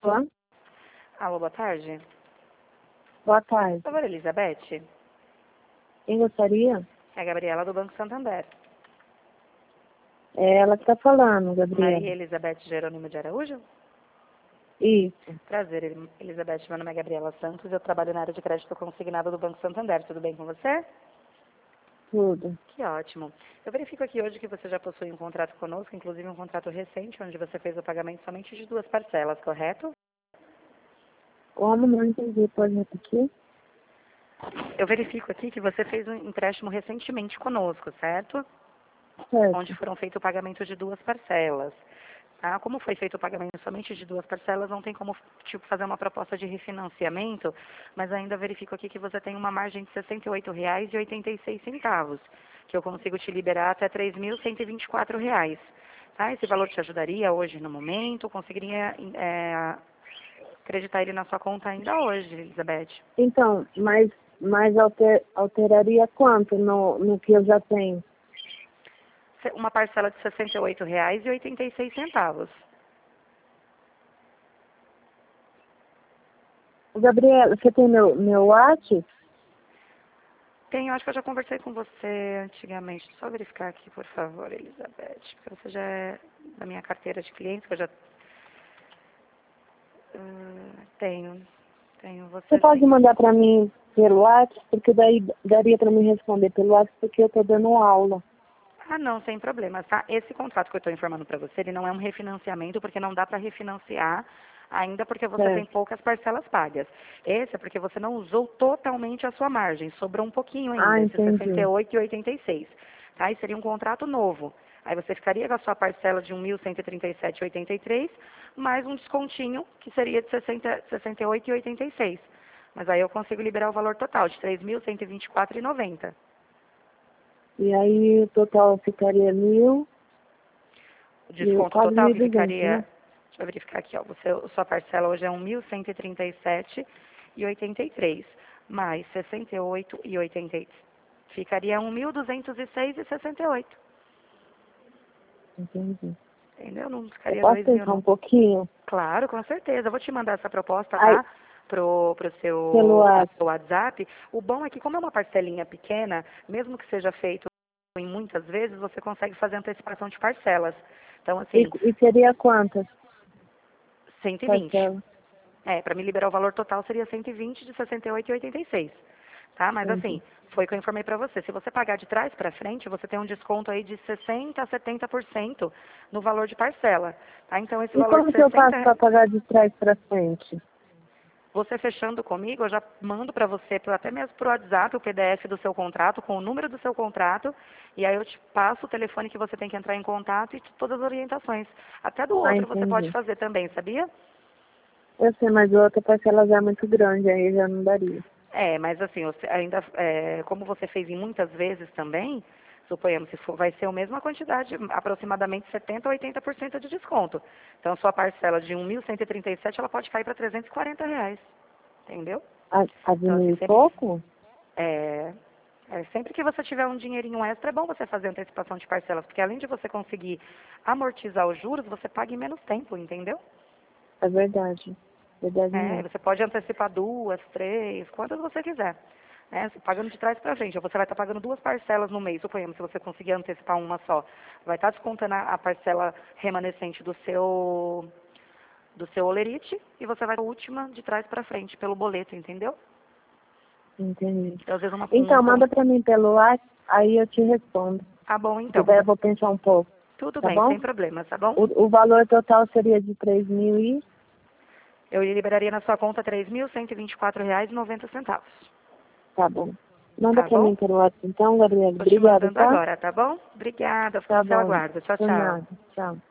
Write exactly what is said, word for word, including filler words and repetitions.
Olá, Alô, boa tarde. boa tarde. Por favor, Elizabeth. Quem gostaria? É a Gabriela do Banco Santander. É ela que está falando, Maria Gabriela. Elizabeth Jerônimo de Araújo? Isso. Prazer, El- Elizabeth. Meu nome é Gabriela Santos. Eu trabalho na área de crédito consignado do Banco Santander. Tudo bem com você? Tudo. Que ótimo. Eu verifico aqui hoje que você já possui um contrato conosco, inclusive um contrato recente, onde você fez o pagamento somente de duas parcelas, correto? Como não entendi, pode repetir? Eu verifico aqui que você fez um empréstimo recentemente conosco, certo? Onde Certo. foram feito o pagamento de duas parcelas. Tá? Como foi feito o pagamento somente de duas parcelas, não tem como tipo, fazer uma proposta de refinanciamento, mas ainda verifico aqui que você tem uma margem de sessenta e oito reais e oitenta e seis centavos, que eu consigo te liberar até três mil cento e vinte e quatro reais. Tá? Esse valor te ajudaria hoje no momento, conseguiria é, acreditar ele na sua conta ainda hoje, Elizabeth. Então, mas, mas alter, alteraria quanto no, no que eu já tenho? Uma parcela de sessenta e oito reais e oitenta e seis centavos. Gabriela, você tem meu, meu WhatsApp? Tenho, acho que eu já conversei com você antigamente. Só verificar aqui, por favor, Elizabeth, porque você já é da minha carteira de clientes, que eu já uh, tenho. Tenho Você você pode sim. mandar para mim pelo WhatsApp, porque daí daria para me responder pelo WhatsApp, porque eu estou dando aula. Ah, não, sem problema, tá? Esse contrato que eu estou informando para você, ele não é um refinanciamento, porque não dá para refinanciar ainda porque você tem Certo. poucas parcelas pagas. Esse é porque você não usou totalmente a sua margem, sobrou um pouquinho Ah, ainda, esses sessenta e entendi. oito e oitenta e seis, tá? E seria um contrato novo. Aí você ficaria com a sua parcela de mil cento e trinta e sete e oitenta e três, mais um descontinho, que seria de sessenta, sessenta e oito e oitenta e seis. Mas aí eu consigo liberar o valor total de três mil cento e vinte e quatro e noventa. E aí o total ficaria mil, O mil desconto quase total mil e que duzentos, ficaria, né? deixa eu verificar aqui, ó, você, sua parcela hoje é um mil cento e trinta e sete e oitenta e três, mais sessenta e oito e oitenta e três, ficaria um mil duzentos e seis e sessenta e oito, Entendi. entendeu? Não Eu ficaria posso dois mil pensar um não. pouquinho? Claro, com certeza, eu vou te mandar essa proposta, Aí, tá? Pro, pro, pelo seu, pro WhatsApp. seu WhatsApp. O bom é que como é uma parcelinha pequena, mesmo que seja feito em muitas vezes, você consegue fazer antecipação de parcelas. Então, E, assim, e seria quantas cento e vinte. parcelas? É, para me liberar o valor total seria cento e vinte de sessenta e oito e oitenta e seis, tá? Mas Entendi. assim, foi o que eu informei para você. Se você pagar de trás para frente, você tem um desconto aí de sessenta a setenta por cento no valor de parcela, tá? Então esse E valor de como que eu faço sessenta, para pagar de trás para frente? você fechando comigo, eu já mando para você, pro- até mesmo pro WhatsApp, o P D F do seu contrato, com o número do seu contrato, e aí eu te passo o telefone que você tem que entrar em contato e todas as orientações. Até do Ah, outro você pode entendi. fazer também, sabia? Eu sei, mas a outra parcela já é muito grande, aí já não daria. É, mas assim, você ainda, é, como você fez em muitas vezes também, suponhamos, se for, vai ser a mesma quantidade, aproximadamente setenta a oitenta por cento de desconto. Então, sua parcela de um mil cento e trinta e sete, ela pode cair para trezentos e quarenta reais, entendeu? A, a de Então, mil assim, e sempre, pouco? é, é, sempre que você tiver um dinheirinho extra, é bom você fazer antecipação de parcelas, porque além de você conseguir amortizar os juros, você paga em menos tempo, entendeu? É verdade. Verdade É, mesmo. você pode antecipar duas, três, quantas você quiser. Né? Você pagando de trás para frente. Ou você vai estar pagando duas parcelas no mês, suponhamos, se você conseguir antecipar uma só. Vai estar descontando a a parcela remanescente do seu do seu olerite e você vai a última de trás para frente, pelo boleto, entendeu? Entendi. Então, às vezes uma, um Então, ponto. manda para mim pelo WhatsApp, aí eu te respondo. Tá bom, Porque então. daí eu vou pensar um pouco, Tudo tá bem, bom? sem problema, tá bom? O, o valor total seria de três mil e... Eu liberaria na sua conta três mil cento e vinte e quatro reais e noventa centavos. Tá bom. Manda Tá para mim bom? pelo WhatsApp então, Gabriela. Tô te Obrigada, mandando tá? agora, tá bom? Obrigada, fico Tá no seu bom. aguardo. Tchau, Por tchau. nada. Tchau.